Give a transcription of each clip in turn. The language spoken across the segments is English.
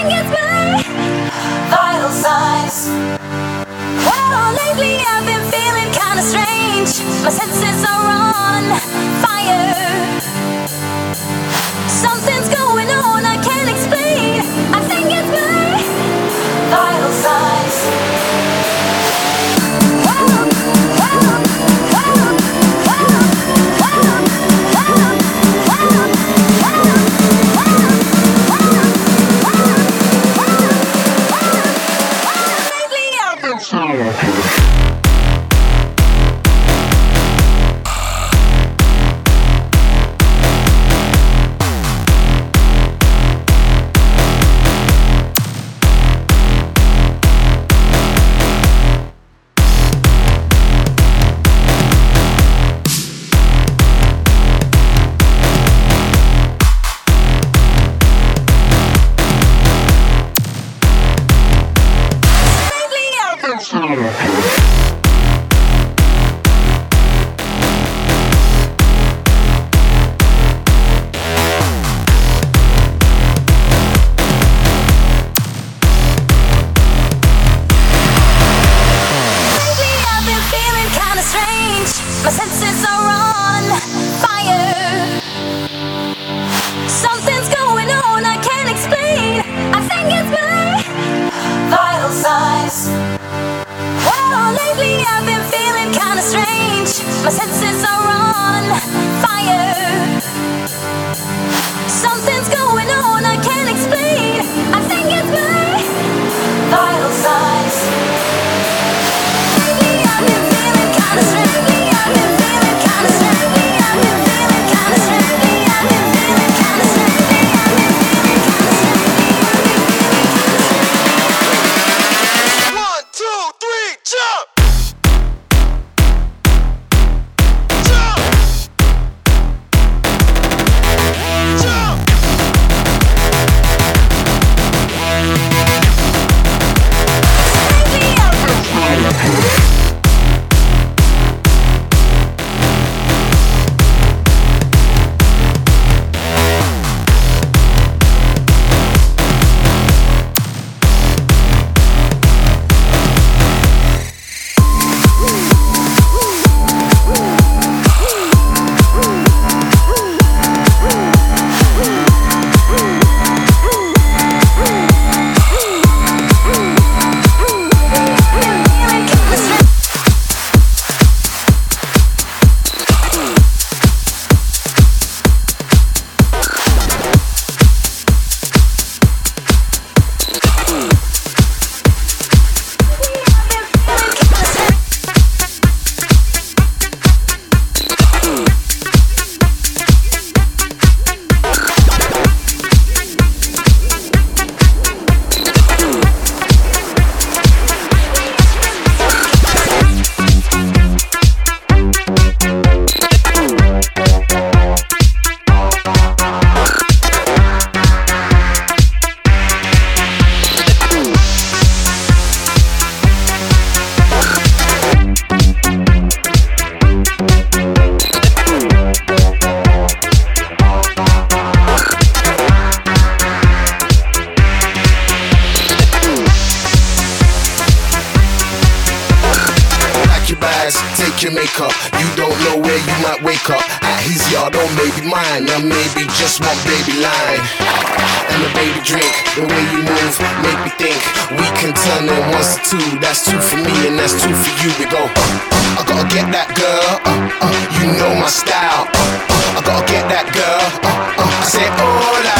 think it's my vital signs. Well, lately I've been feeling kinda strange. My senses are on fire. Something's going on, I can't explain. I think it's my vital signs. My senses are on fire. Something's going on, I can't explain. I think it's my vital signs. Well, lately I've been feeling kinda strange. My senses are on fire. Something's going on, I can't explain. I think it's my vital signs. Lately I've been feeling kinda strange. Take your makeup, you don't know where you might wake up. At his yard or maybe mine, or maybe just one baby line. And the baby drink, the way you move, make me think we can turn on 1 to 2. That's 2 for me and that's 2 for you. We go, I gotta get that girl, you know my style. I gotta get that girl, I say hola.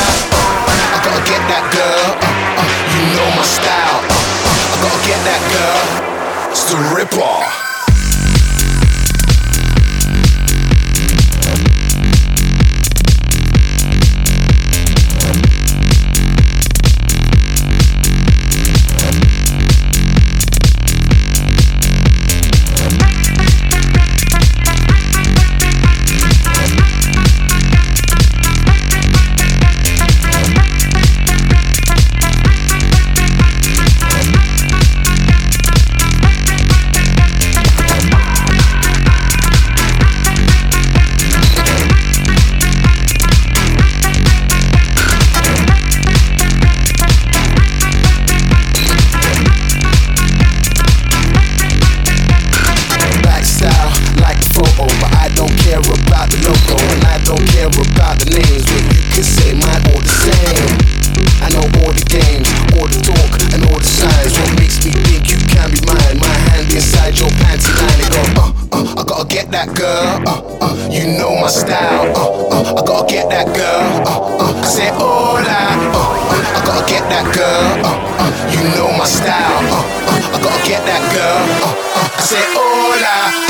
I gotta get that girl, you know my style. I gotta get that girl, it's the Ripper. style. I gotta get that girl. I said hola. I gotta get that girl. You know my style. I gotta get that girl. I said hola.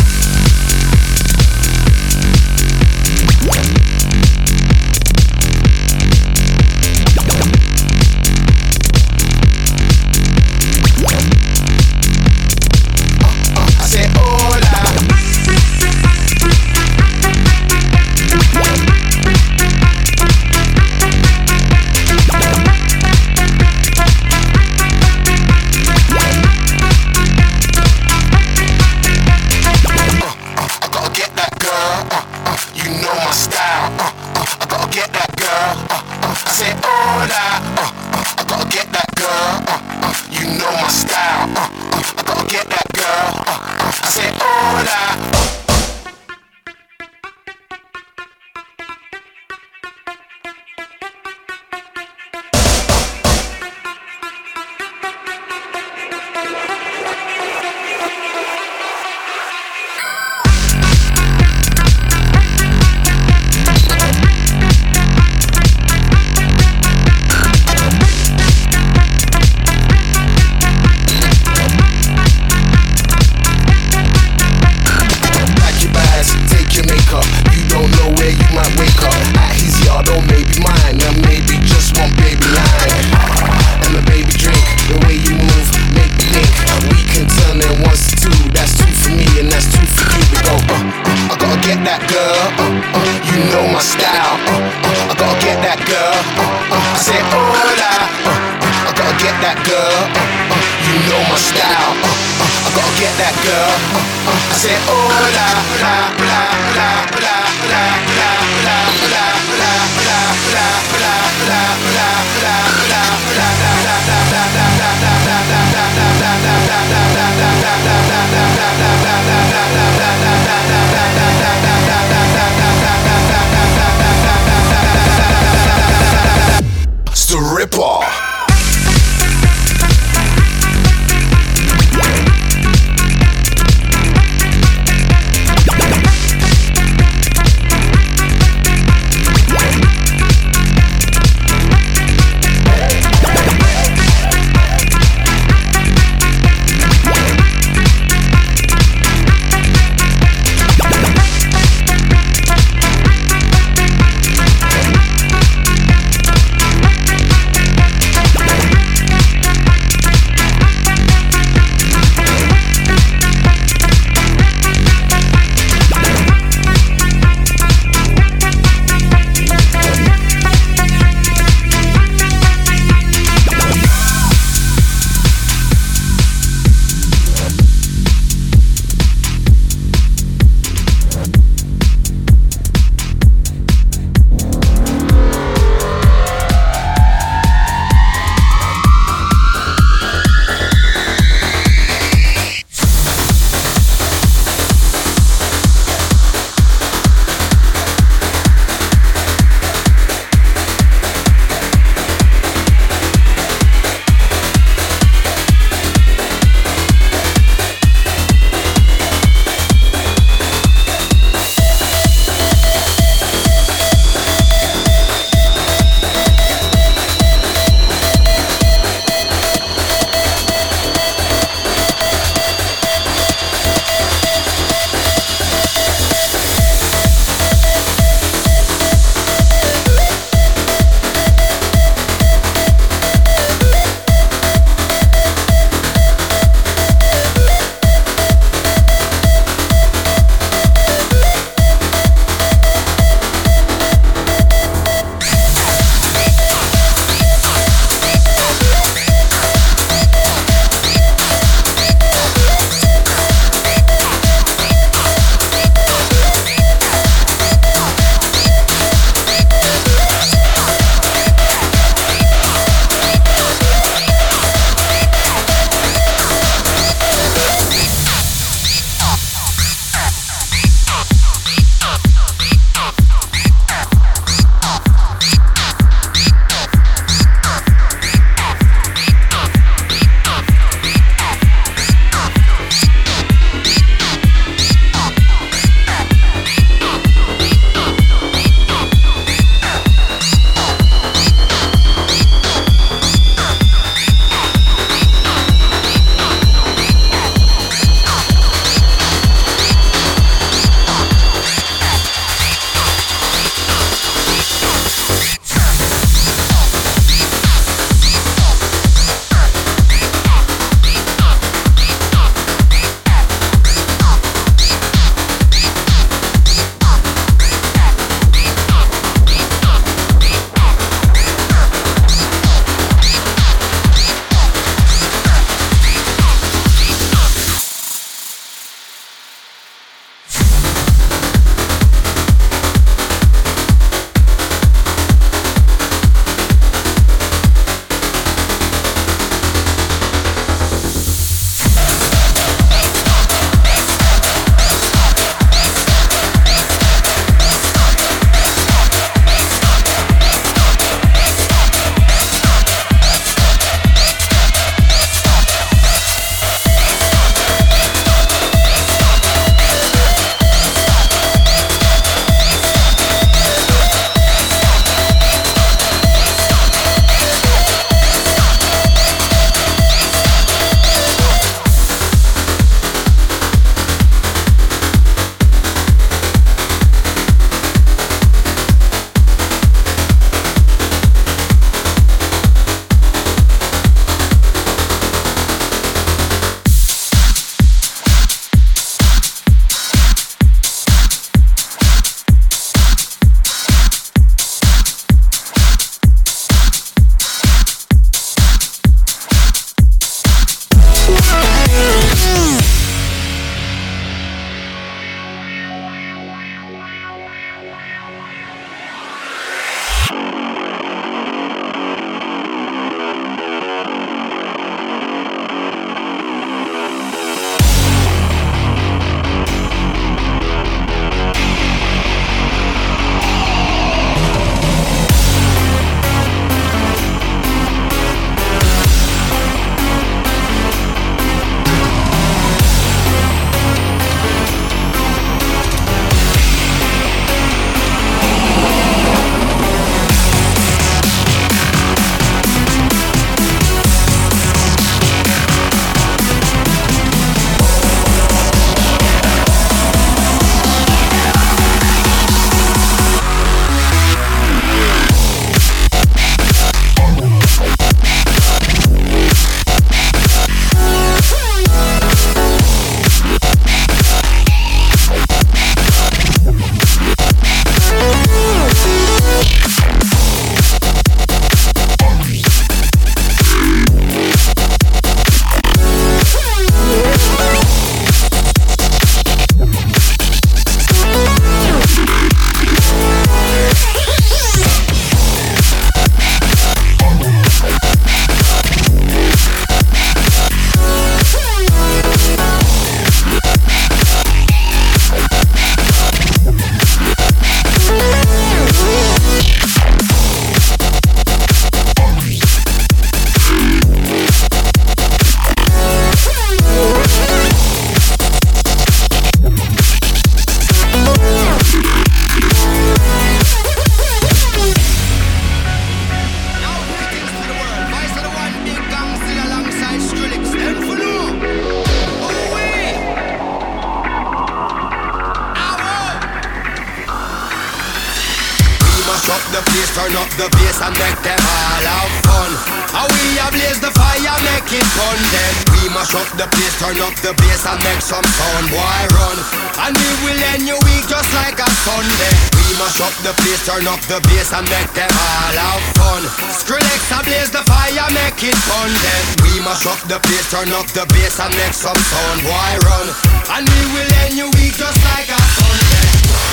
turn up the bass and make them all have fun. And we ablaze the fire, make it fun. Then we mash up the place, turn up the bass and make some sound. Boy, run. And we will end your week just like a Sunday. We mash up the place, turn up the bass and make them all have fun. Skrillex ablaze the fire, make it fun. Then we mash up the place, turn up the bass and make some sound. Boy, run. And we will end your week just like a Sunday.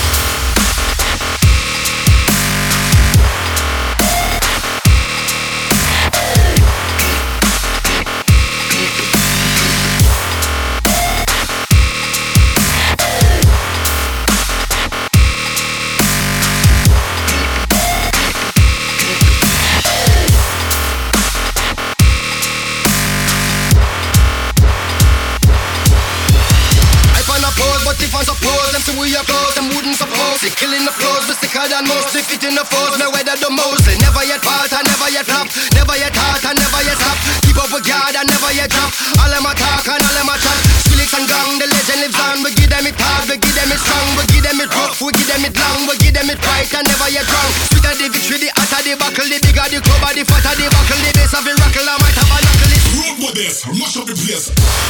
But if I suppose them to we are close, them wouldn't suppose it. Killing the flows, we sicker than most. If it in the foes, me weather the mostly. Never yet fault and never yet flop. Never yet halt and never yet stop. Keep up with guard and never yet drop. All them a talk and all them a chat. Skrillex and gang, the legend lives on. We give them it hard, we give them it strong. We give them it rough, we give them it long. We give them it right and never yet wrong. Sweeter the victory, the hotter the buckle. The bigger the club, the fatter the buckle. The bass of the rockle, I might have a knuckle. Road with this, mash up the place.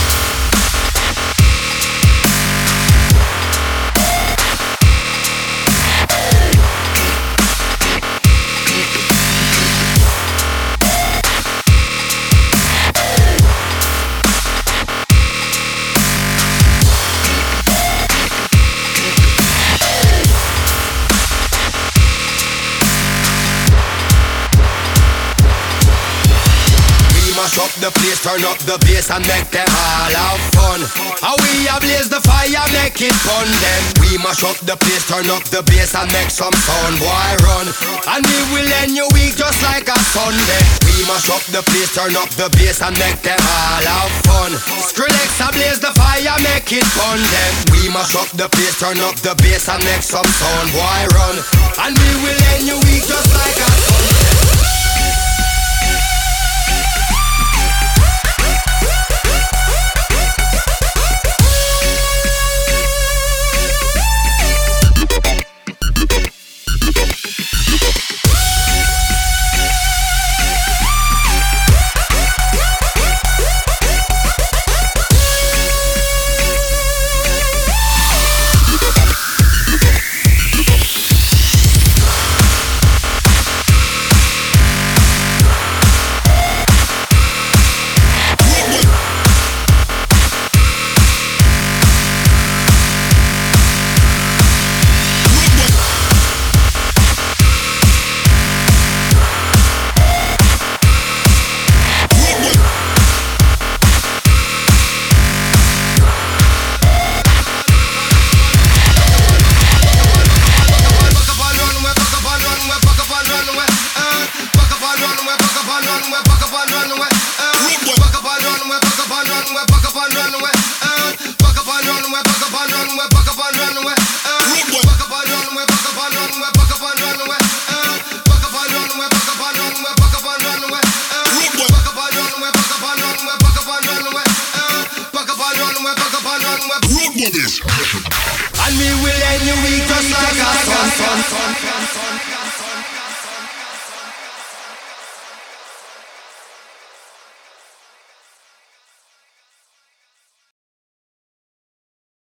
Mash up the place, turn up the bass and make them all have fun. And we ablaze the fire, make it fun. Then we mash up the place, turn up the bass and make some sound. Boy, run. And we will end your week just like a Sunday. We mash up the place, turn up the bass and make them all have fun. Skrillex ablaze the fire, make it fun. Then we mash up the place, turn up the bass and make some sound. Boy, run. And we will end your week just like a Sunday. And we will end your week just like a sun.